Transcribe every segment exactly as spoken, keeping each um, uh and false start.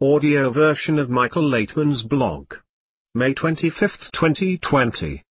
audio version of Michael Laitman's blog. May twenty-fifth, twenty twenty.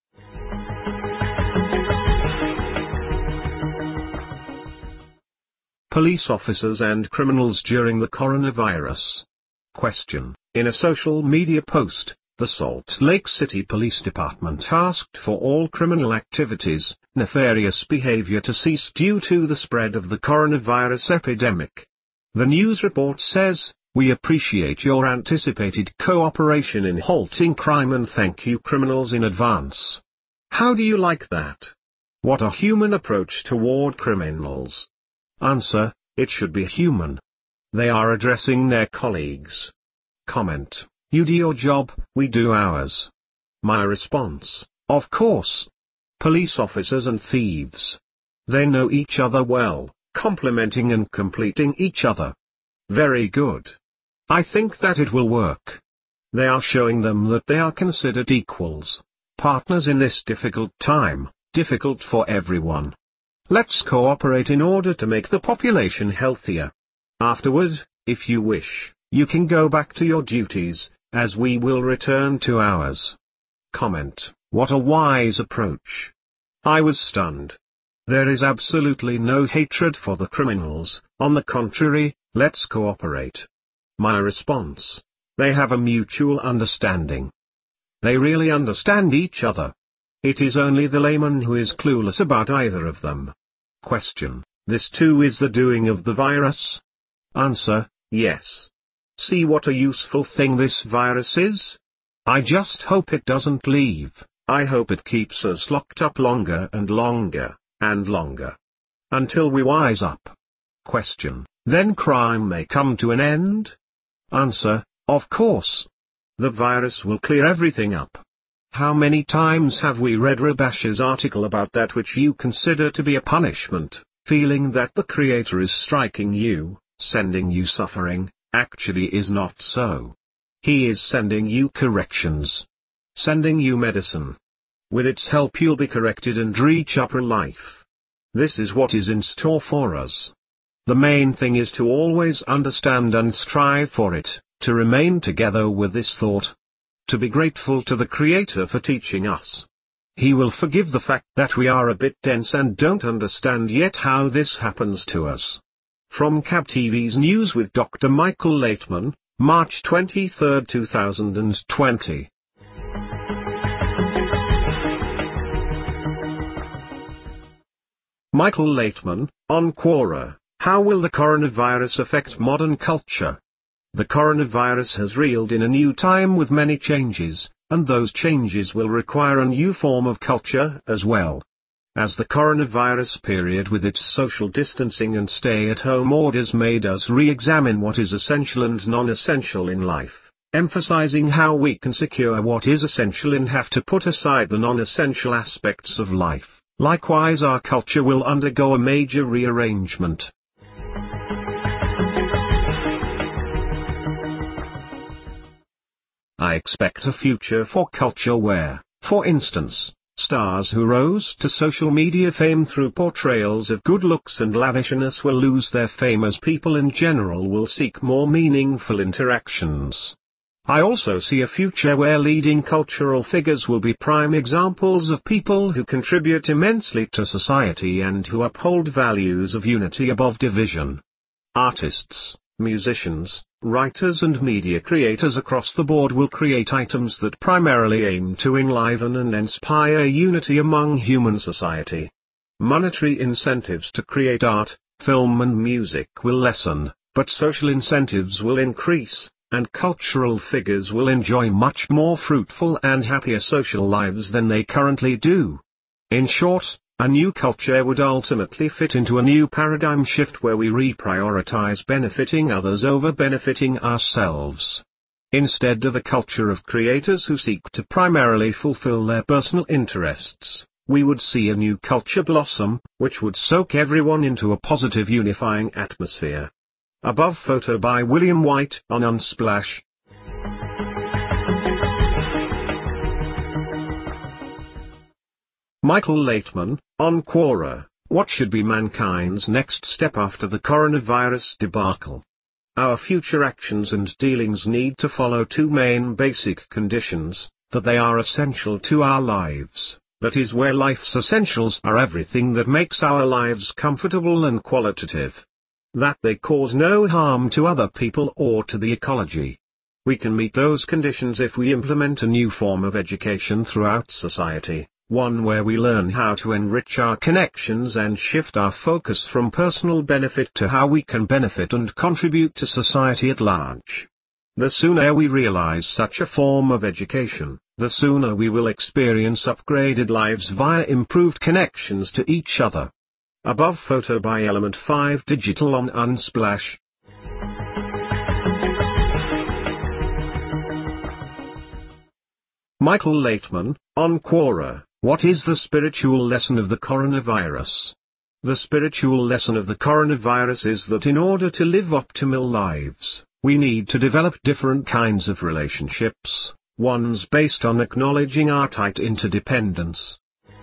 Police officers and criminals during the coronavirus. Question: in a social media post, the Salt Lake City Police Department asked for all criminal activities, nefarious behavior to cease due to the spread of the coronavirus epidemic. The news report says, "We appreciate your anticipated cooperation in halting crime and thank you criminals in advance." How do you like that? What a human approach toward criminals. Answer: it should be human. They are addressing their colleagues. Comment: you do your job, we do ours. My response: of course. Police officers and thieves. They know each other well, complementing and completing each other. Very good. I think that it will work. They are showing them that they are considered equals, partners in this difficult time, difficult for everyone. Let's cooperate in order to make the population healthier. Afterward, if you wish, you can go back to your duties, as we will return to ours. Comment: what a wise approach. I was stunned. There is absolutely no hatred for the criminals, on the contrary, let's cooperate. My response: they have a mutual understanding. They really understand each other. It is only the layman who is clueless about either of them. Question: this too is the doing of the virus? Answer: yes. See what a useful thing this virus is? I just hope it doesn't leave. I hope it keeps us locked up longer and longer, and longer. Until we wise up. Question: then crime may come to an end? Answer: of course. The virus will clear everything up. How many times have we read Rabash's article about that which you consider to be a punishment, feeling that the Creator is striking you, sending you suffering, actually is not so. He is sending you corrections. Sending you medicine. With its help you'll be corrected and reach upper life. This is what is in store for us. The main thing is to always understand and strive for it, to remain together with this thought. To be grateful to the Creator for teaching us. He will forgive the fact that we are a bit dense and don't understand yet how this happens to us. From C A B T V's News with Doctor Michael Laitman, March twenty-third, two thousand twenty. Michael Laitman, on Quora: how will the coronavirus affect modern culture? The coronavirus has reeled in a new time with many changes, and those changes will require a new form of culture as well. As the coronavirus period with its social distancing and stay-at-home orders made us re-examine what is essential and non-essential in life, emphasizing how we can secure what is essential and have to put aside the non-essential aspects of life. Likewise, our culture will undergo a major rearrangement. I expect a future for culture where, for instance, stars who rose to social media fame through portrayals of good looks and lavishness will lose their fame as people in general will seek more meaningful interactions. I also see a future where leading cultural figures will be prime examples of people who contribute immensely to society and who uphold values of unity above division. Artists, musicians, writers and media creators across the board will create items that primarily aim to enliven and inspire unity among human society. Monetary incentives to create art, film and music will lessen, but social incentives will increase, and cultural figures will enjoy much more fruitful and happier social lives than they currently do. In short, a new culture would ultimately fit into a new paradigm shift where we reprioritize benefiting others over benefiting ourselves. Instead of a culture of creators who seek to primarily fulfill their personal interests, we would see a new culture blossom, which would soak everyone into a positive unifying atmosphere. Above photo by William White on Unsplash. Michael Laitman, on Quora: what should be mankind's next step after the coronavirus debacle? our future actions and dealings need to follow two main basic conditions: that they are essential to our lives, that is where life's essentials are everything that makes our lives comfortable and qualitative; that they cause no harm to other people or to the ecology. We can meet those conditions if we implement a new form of education throughout society, one where we learn how to enrich our connections and shift our focus from personal benefit to how we can benefit and contribute to society at large. The sooner we realize such a form of education, the sooner we will experience upgraded lives via improved connections to each other. Above photo by Element five Digital on Unsplash. Michael Laitman, on Quora, what is the spiritual lesson of the coronavirus? The spiritual lesson of the coronavirus is that in order to live optimal lives, we need to develop different kinds of relationships, ones based on acknowledging our tight interdependence.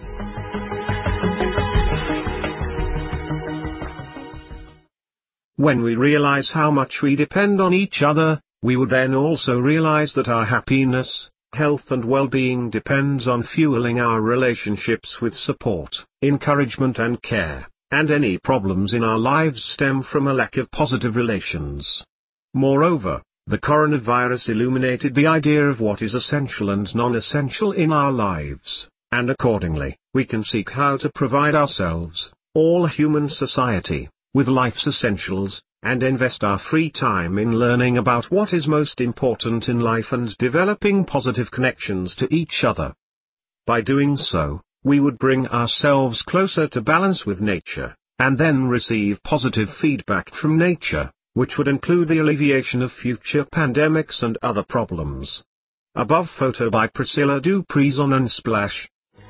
When we realize how much we depend on each other, we would then also realize that our happiness, health and well-being depends on fueling our relationships with support, encouragement and care, and any problems in our lives stem from a lack of positive relations. Moreover, the coronavirus illuminated the idea of what is essential and non-essential in our lives, and accordingly, we can seek how to provide ourselves, all human society, with life's essentials, and invest our free time in learning about what is most important in life and developing positive connections to each other. By doing so, we would bring ourselves closer to balance with nature, and then receive positive feedback from nature, which would include the alleviation of future pandemics and other problems. Above photo by Priscilla Dupreez on Unsplash.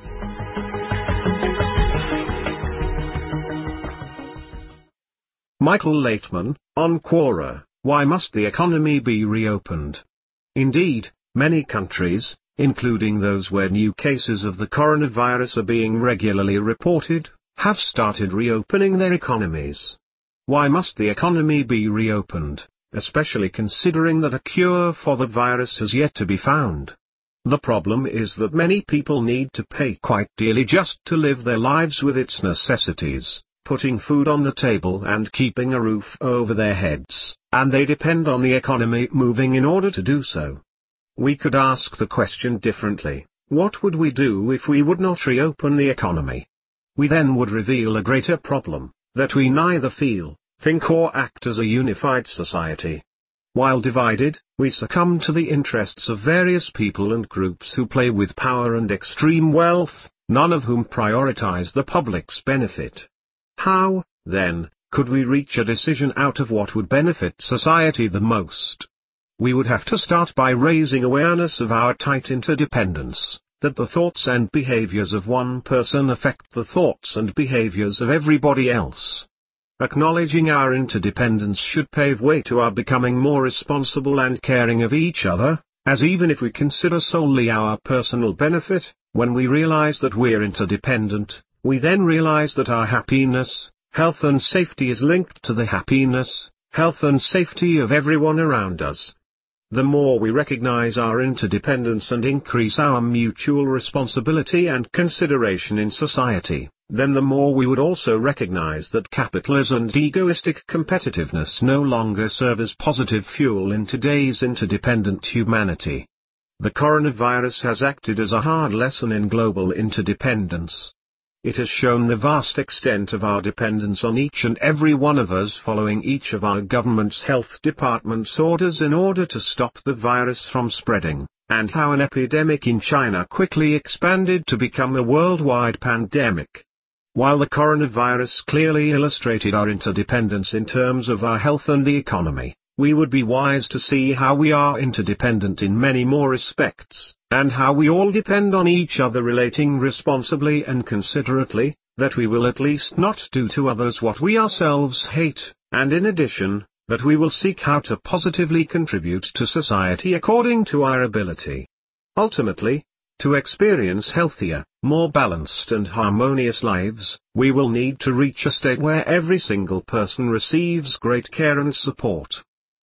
Michael Laitman, on Quora, why must the economy be reopened? Indeed, many countries, including those where new cases of the coronavirus are being regularly reported, have started reopening their economies. Why must the economy be reopened, especially considering that a cure for the virus has yet to be found? The problem is that many people need to pay quite dearly just to live their lives with its necessities, putting food on the table and keeping a roof over their heads, and they depend on the economy moving in order to do so. We could ask the question differently: what would we do if we would not reopen the economy? We then would reveal a greater problem, that we neither feel, think or act as a unified society. While divided, we succumb to the interests of various people and groups who play with power and extreme wealth, none of whom prioritize the public's benefit. How, then, could we reach a decision out of what would benefit society the most? We would have to start by raising awareness of our tight interdependence, that the thoughts and behaviors of one person affect the thoughts and behaviors of everybody else. Acknowledging our interdependence should pave way to our becoming more responsible and caring of each other, as even if we consider solely our personal benefit, when we realize that we're interdependent, we then realize that our happiness, health and safety is linked to the happiness, health and safety of everyone around us. The more we recognize our interdependence and increase our mutual responsibility and consideration in society, then the more we would also recognize that capitalism and egoistic competitiveness no longer serve as positive fuel in today's interdependent humanity. The coronavirus has acted as a hard lesson in global interdependence. It has shown the vast extent of our dependence on each and every one of us following each of our government's health department's orders in order to stop the virus from spreading, and how an epidemic in China quickly expanded to become a worldwide pandemic. While the coronavirus clearly illustrated our interdependence in terms of our health and the economy, we would be wise to see how we are interdependent in many more respects, and how we all depend on each other relating responsibly and considerately, that we will at least not do to others what we ourselves hate, and in addition, that we will seek how to positively contribute to society according to our ability. Ultimately, to experience healthier, more balanced and harmonious lives, we will need to reach a state where every single person receives great care and support.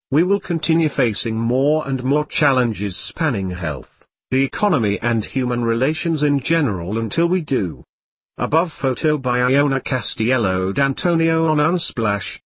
we will continue facing more and more challenges spanning health, the economy and human relations in general until we do. Above photo by Iona Castiello D'Antonio on Unsplash.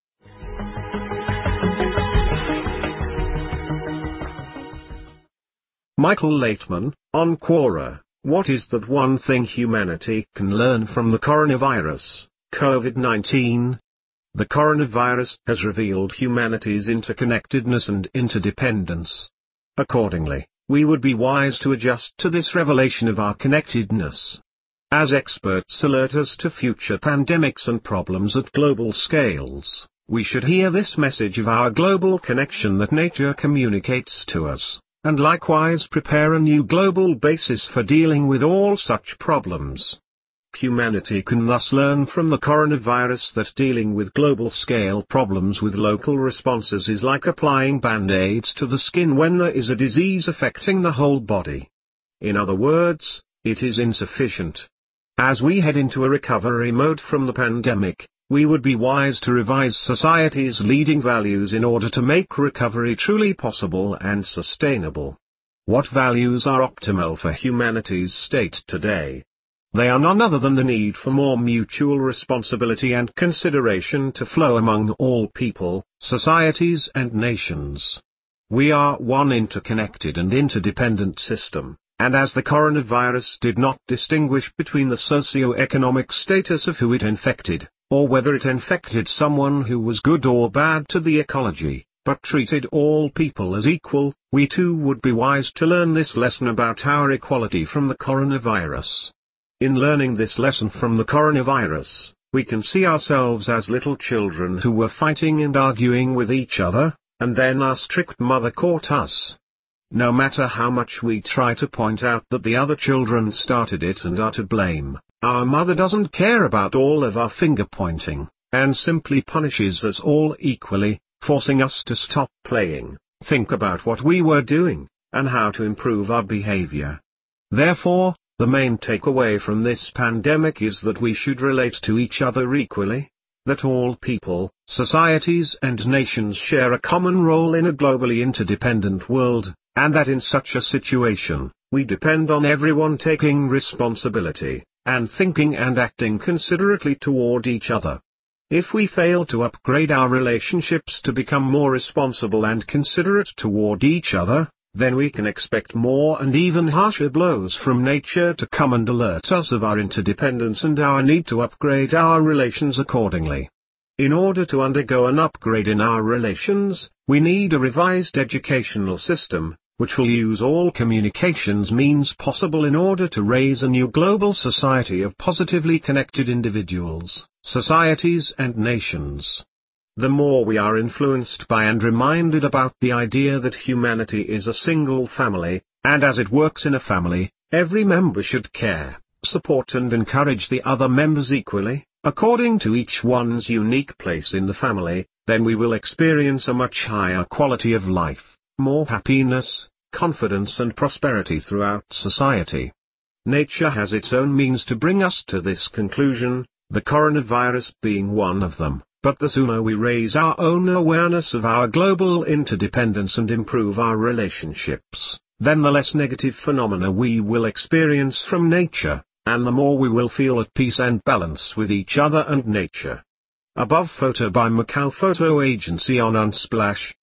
Michael Laitman, on Quora, what is that one thing humanity can learn from the coronavirus, COVID nineteen? The coronavirus has revealed humanity's interconnectedness and interdependence. Accordingly, we would be wise to adjust to this revelation of our connectedness. As experts alert us to future pandemics and problems at global scales, we should hear this message of our global connection that nature communicates to us, and likewise prepare a new global basis for dealing with all such problems. Humanity can thus learn from the coronavirus that dealing with global-scale problems with local responses is like applying band-aids to the skin when there is a disease affecting the whole body. In other words, it is insufficient. As we head into a recovery mode from the pandemic, we would be wise to revise society's leading values in order to make recovery truly possible and sustainable. What values are optimal for humanity's state today? They are none other than the need for more mutual responsibility and consideration to flow among all people, societies and nations. We are one interconnected and interdependent system, and as the coronavirus did not distinguish between the socio-economic status of who it infected, or whether it infected someone who was good or bad to the ecology, but treated all people as equal, we too would be wise to learn this lesson about our equality from the coronavirus. In learning this lesson from the coronavirus, we can see ourselves as little children who were fighting and arguing with each other, and then our strict mother caught us. No matter how much we try to point out that the other children started it and are to blame, our mother doesn't care about all of our finger pointing, and simply punishes us all equally, forcing us to stop playing, think about what we were doing, and how to improve our behavior. Therefore, the main takeaway from this pandemic is that we should relate to each other equally, that all people, societies and nations share a common role in a globally interdependent world, and that in such a situation, we depend on everyone taking responsibility, and thinking and acting considerately toward each other. If we fail to upgrade our relationships to become more responsible and considerate toward each other, then we can expect more and even harsher blows from nature to come and alert us of our interdependence and our need to upgrade our relations accordingly. In order to undergo an upgrade in our relations, we need a revised educational system, which will use all communications means possible in order to raise a new global society of positively connected individuals, societies and nations. The more we are influenced by and reminded about the idea that humanity is a single family, and as it works in a family, every member should care, support and encourage the other members equally, according to each one's unique place in the family, then we will experience a much higher quality of life, more happiness, confidence and prosperity throughout society. Nature has its own means to bring us to this conclusion, the coronavirus being one of them. But the sooner we raise our own awareness of our global interdependence and improve our relationships, then the less negative phenomena we will experience from nature, and the more we will feel at peace and balance with each other and nature. Above photo by Macau Photo Agency on Unsplash.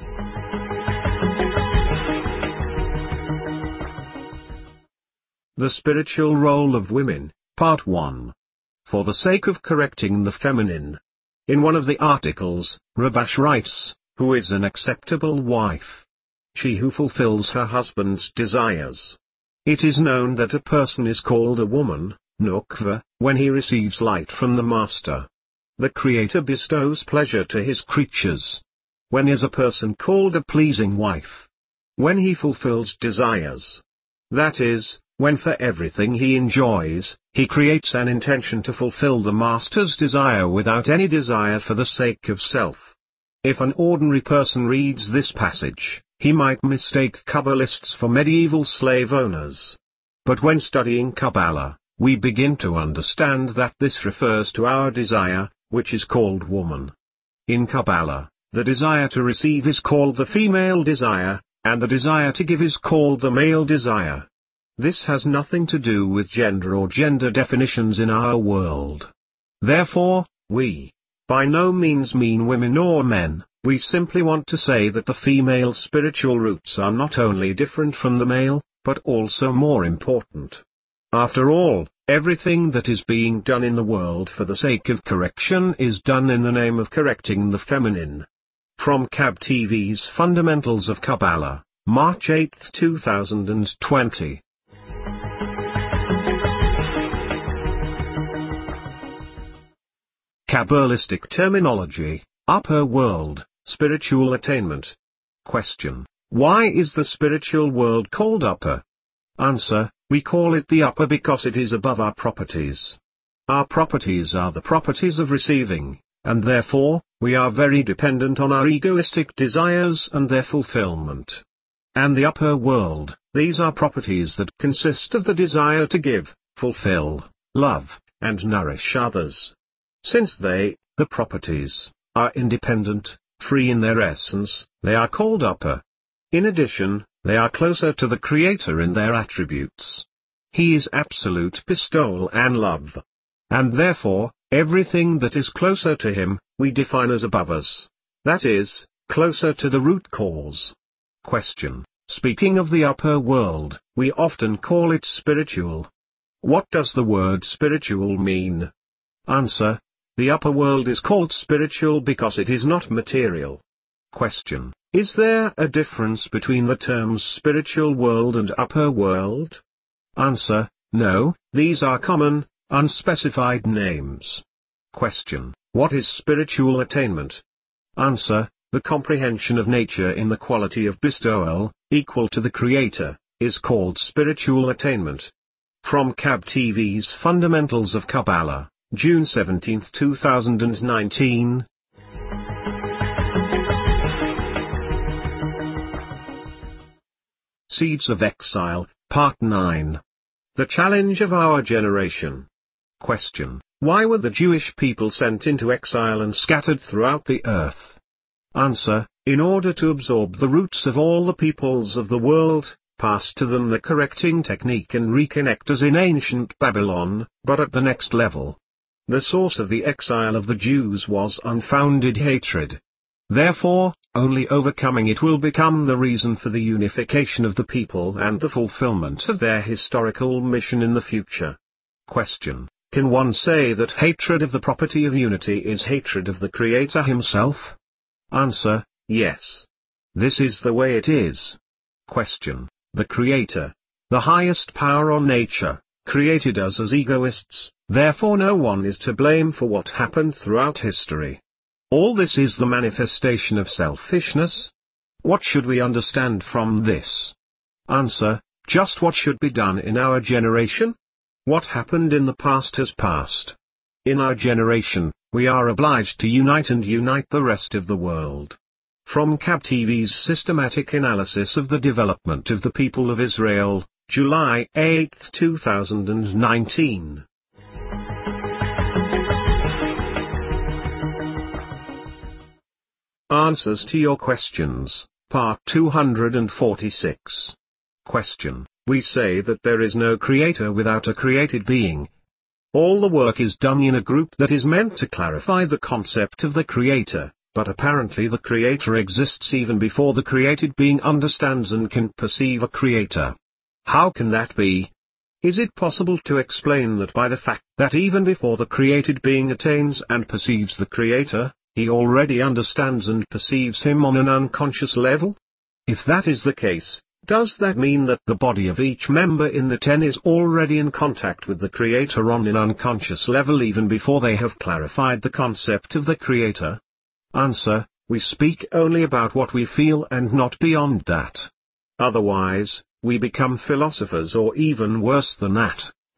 The Spiritual Role of Women, Part one. For the sake of correcting the feminine. In one of the articles, Rabash writes, who is an acceptable wife? She who fulfills her husband's desires. It is known that a person is called a woman, Nukva, when he receives light from the Master. The Creator bestows pleasure to his creatures. When is a person called a pleasing wife? When he fulfills desires. That is, when for everything he enjoys, he creates an intention to fulfill the Master's desire without any desire for the sake of self. If an ordinary person reads this passage, he might mistake Kabbalists for medieval slave owners. But when studying Kabbalah, we begin to understand that this refers to our desire, which is called woman. In Kabbalah, The desire to receive is called the female desire, and the desire to give is called the male desire. This has nothing to do with gender or gender definitions in our world. Therefore, we by no means mean women or men, we simply want to say that the female spiritual roots are not only different from the male, but also more important. After all, everything that is being done in the world for the sake of correction is done in the name of correcting the feminine. From C A B T V's Fundamentals of Kabbalah, March eighth two thousand twenty. Kabbalistic terminology, upper world, spiritual attainment. Question: why is the spiritual world called upper? Answer: we call it the upper because it is above our properties. Our properties are the properties of receiving, and therefore, we are very dependent on our egoistic desires and their fulfillment. And the upper world, these are properties that consist of the desire to give, fulfill, love, and nourish others. Since they, the properties, are independent, free in their essence, they are called upper. In addition, they are closer to the Creator in their attributes. He is absolute bestowal and love. And therefore, everything that is closer to Him, we define as above us. That is, closer to the root cause. Question: speaking of the upper world, we often call it spiritual. What does the word spiritual mean? Answer: the upper world is called spiritual because it is not material. Question: is there a difference between the terms spiritual world and upper world? Answer: no, these are common, unspecified names. Question: what is spiritual attainment? Answer: the comprehension of nature in the quality of bestowal, equal to the Creator, is called spiritual attainment. From C A B T V's Fundamentals of Kabbalah, June seventeenth two thousand nineteen. Seeds of Exile, Part nine. The Challenge of Our Generation. Question: why were the Jewish people sent into exile and scattered throughout the earth? Answer: in order to absorb the roots of all the peoples of the world, pass to them the correcting technique and reconnect us in ancient Babylon, but at the next level. The source of the exile of the Jews was unfounded hatred. Therefore, only overcoming it will become the reason for the unification of the people and the fulfillment of their historical mission in the future. Question: can one say that hatred of the property of unity is hatred of the Creator Himself? Answer: yes. This is the way it is. Question: the Creator, the highest power or nature, created us as egoists, therefore no one is to blame for what happened throughout history. All this is the manifestation of selfishness? What should we understand from this? Answer: just what should be done in our generation? What happened in the past has passed. In our generation, we are obliged to unite and unite the rest of the world. From C A B T V's Systematic Analysis of the Development of the People of Israel, July eighth two thousand nineteen. Answers to your questions, Part two hundred forty-six. Question: we say that there is no creator without a created being. All the work is done in a group that is meant to clarify the concept of the creator, but apparently the creator exists even before the created being understands and can perceive a creator. How can that be? Is it possible to explain that by the fact that even before the created being attains and perceives the creator, he already understands and perceives him on an unconscious level? If that is the case, does that mean that the body of each member in the ten is already in contact with the Creator on an unconscious level even before they have clarified the concept of the Creator? Answer: we speak only about what we feel and not beyond that. Otherwise, we become philosophers or even worse than that.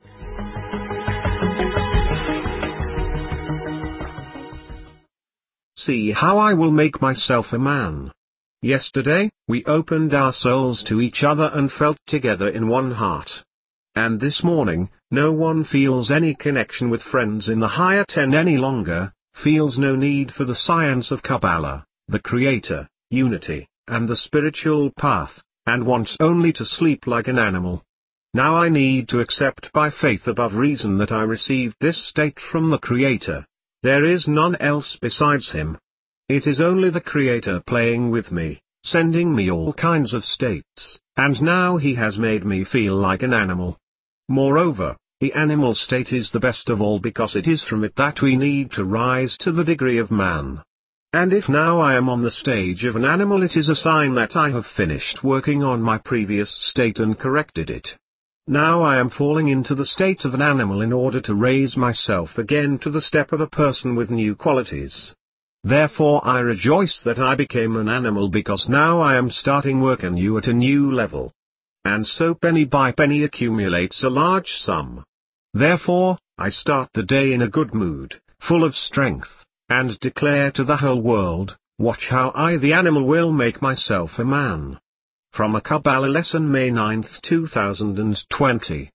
See how I will make myself a man. Yesterday, we opened our souls to each other and felt together in one heart. And this morning, no one feels any connection with friends in the higher ten any longer, feels no need for the science of Kabbalah, the Creator, unity, and the spiritual path, and wants only to sleep like an animal. Now I need to accept by faith above reason that I received this state from the Creator. There is none else besides Him. It is only the Creator playing with me, sending me all kinds of states, and now He has made me feel like an animal. Moreover, the animal state is the best of all because it is from it that we need to rise to the degree of man. And if now I am on the stage of an animal, it is a sign that I have finished working on my previous state and corrected it. Now I am falling into the state of an animal in order to raise myself again to the step of a person with new qualities. Therefore I rejoice that I became an animal because now I am starting work anew at a new level. And so penny by penny accumulates a large sum. Therefore, I start the day in a good mood, full of strength, and declare to the whole world, watch how I the animal will make myself a man. From a Kabbalah lesson, May ninth two thousand twenty.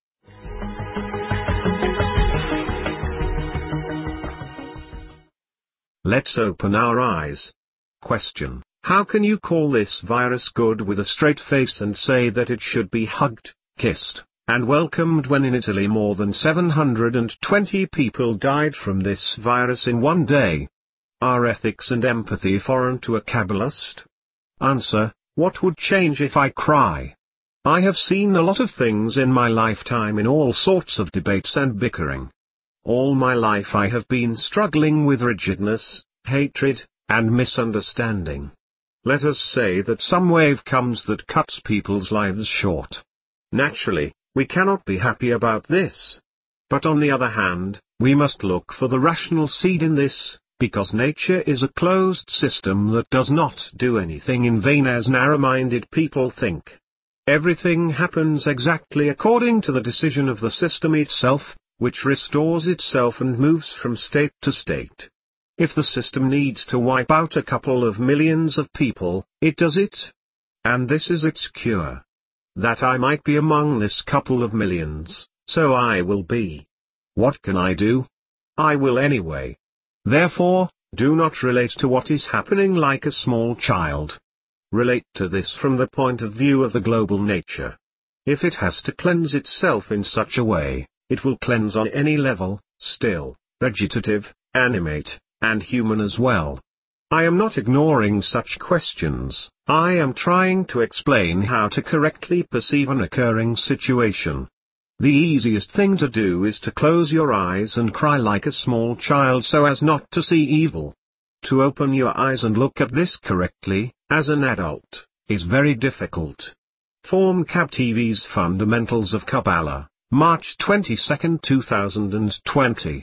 Let's open our eyes. Question: how can you call this virus good with a straight face and say that it should be hugged, kissed, and welcomed when in Italy more than seven hundred twenty people died from this virus in one day? Are ethics and empathy foreign to a Kabbalist? Answer: what would change if I cry? I have seen a lot of things in my lifetime in all sorts of debates and bickering. All my life I have been struggling with rigidness, hatred, and misunderstanding. Let us say that some wave comes that cuts people's lives short. Naturally, we cannot be happy about this. But on the other hand, we must look for the rational seed in this, because nature is a closed system that does not do anything in vain as narrow-minded people think. Everything happens exactly according to the decision of the system itself, which restores itself and moves from state to state. If the system needs to wipe out a couple of millions of people, it does it. And this is its cure. That I might be among this couple of millions, so I will be. What can I do? I will anyway. Therefore, do not relate to what is happening like a small child. Relate to this from the point of view of the global nature. If it has to cleanse itself in such a way, it will cleanse on any level, still, vegetative, animate, and human as well. I am not ignoring such questions, I am trying to explain how to correctly perceive an occurring situation. The easiest thing to do is to close your eyes and cry like a small child so as not to see evil. To open your eyes and look at this correctly, as an adult, is very difficult. Form Cab T V's Fundamentals of Kabbalah, March twenty-second two thousand twenty.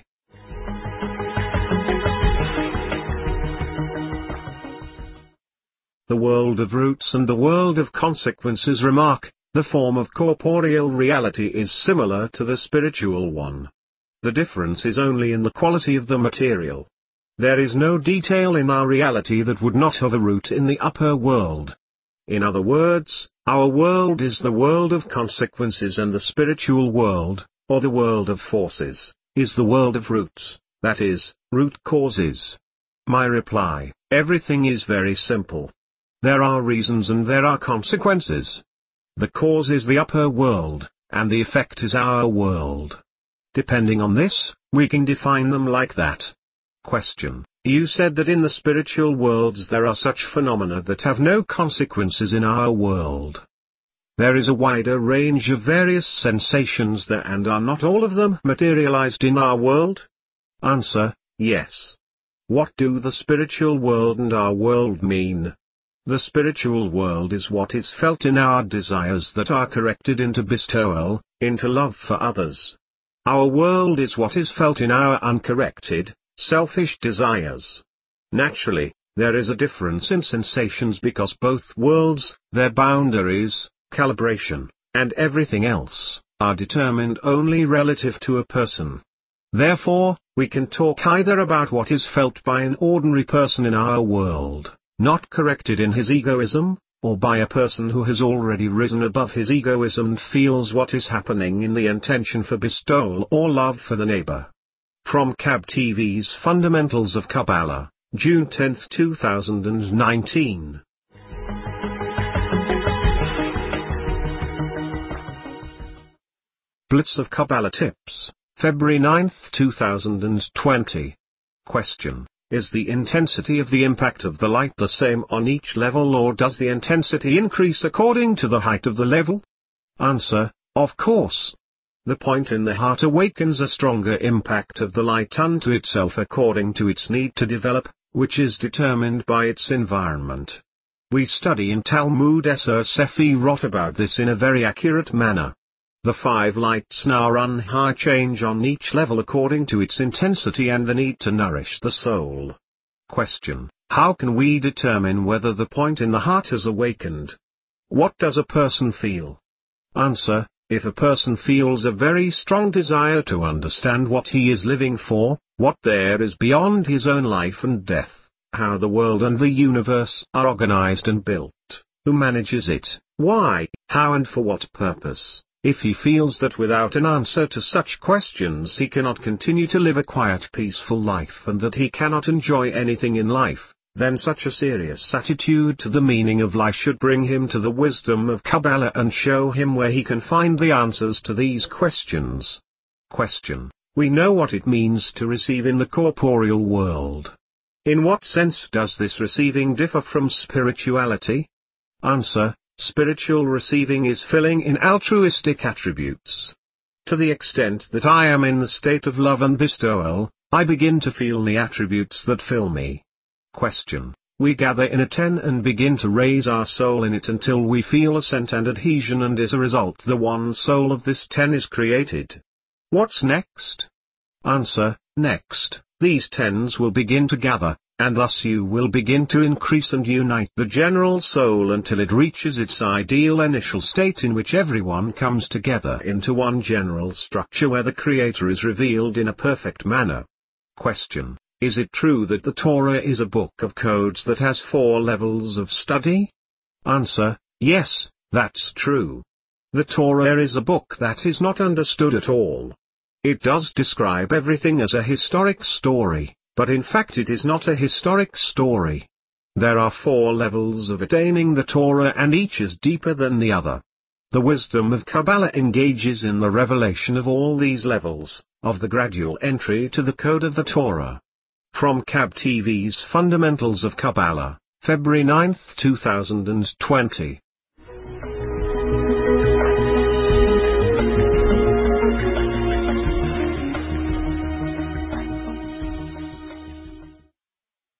The world of roots and the world of consequences. Remark: the form of corporeal reality is similar to the spiritual one. The difference is only in the quality of the material. There is no detail in our reality that would not have a root in the upper world. In other words, our world is the world of consequences and the spiritual world, or the world of forces, is the world of roots, that is, root causes. My reply: everything is very simple. There are reasons and there are consequences. The cause is the upper world, and the effect is our world. Depending on this, we can define them like that. Question: you said that in the spiritual worlds there are such phenomena that have no consequences in our world. There is a wider range of various sensations there, and are not all of them materialized in our world? Answer: yes. What do the spiritual world and our world mean? The spiritual world is what is felt in our desires that are corrected into bestowal, into love for others. Our world is what is felt in our uncorrected, selfish desires. Naturally, there is a difference in sensations because both worlds, their boundaries, calibration, and everything else, are determined only relative to a person. Therefore, we can talk either about what is felt by an ordinary person in our world, not corrected in his egoism, or by a person who has already risen above his egoism and feels what is happening in the intention for bestowal or love for the neighbor. From Cab T V's Fundamentals of Kabbalah, June tenth two thousand nineteen. Blitz of Kabbalah Tips, February ninth two thousand twenty. Question: Is the intensity of the impact of the light the same on each level, or does the intensity increase according to the height of the level? Answer: Of course. The point in the heart awakens a stronger impact of the light unto itself according to its need to develop, which is determined by its environment. We study in Talmud Esser Sefirot about this in a very accurate manner. The five lights now run high change on each level according to its intensity and the need to nourish the soul. Question: How can we determine whether the point in the heart has awakened? What does a person feel? Answer: If a person feels a very strong desire to understand what he is living for, what there is beyond his own life and death, how the world and the universe are organized and built, who manages it, why, how and for what purpose. If he feels that without an answer to such questions he cannot continue to live a quiet, peaceful life and that he cannot enjoy anything in life, then such a serious attitude to the meaning of life should bring him to the wisdom of Kabbalah and show him where he can find the answers to these questions. Question: We know what it means to receive in the corporeal world. In what sense does this receiving differ from spirituality? Answer: Spiritual receiving is filling in altruistic attributes. To the extent that I am in the state of love and bestowal, I begin to feel the attributes that fill me. Question: We gather in a ten and begin to raise our soul in it until we feel assent and adhesion, and as a result the one soul of this ten is created. What's next? Answer: Next, these tens will begin to gather, and thus you will begin to increase and unite the general soul until it reaches its ideal initial state, in which everyone comes together into one general structure where the Creator is revealed in a perfect manner. Question: Is it true that the Torah is a book of codes that has four levels of study? Answer: Yes, that's true. The Torah is a book that is not understood at all. It does describe everything as a historic story, but in fact it is not a historic story. There are four levels of attaining the Torah and each is deeper than the other. The wisdom of Kabbalah engages in the revelation of all these levels, of the gradual entry to the code of the Torah. From K A B T V's Fundamentals of Kabbalah, February ninth two thousand twenty.